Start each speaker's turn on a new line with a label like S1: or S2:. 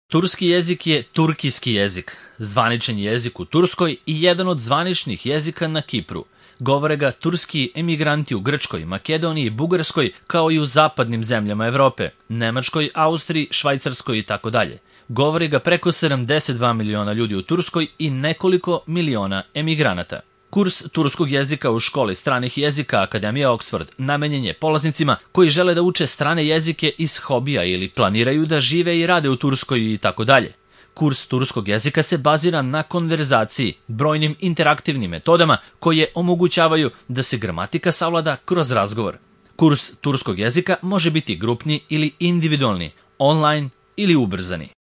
S1: Turski jezik je turkijski jezik, zvaničan jezik u Turskoj i jedan od zvaničnih jezika na Kipru. Govore ga turski emigranti u Grčkoj, Makedoniji i Bugarskoj, kao i u zapadnim zemljama Evrope, Nemačkoj, Austriji, Švajcarskoj itd. Govori ga preko 72 miliona ljudi u Turskoj i nekoliko miliona emigranata. Kurs turskog jezika u školi stranih jezika Akademije Oxford namenjen je polaznicima koji žele da uče strane jezike iz hobija ili planiraju da žive i rade u Turskoj itd. Kurs turskog jezika se bazira na konverzaciji, brojnim interaktivnim metodama koje omogućavaju da se gramatika savlada kroz razgovor. Kurs turskog jezika može biti grupni ili individualni, online ili ubrzani.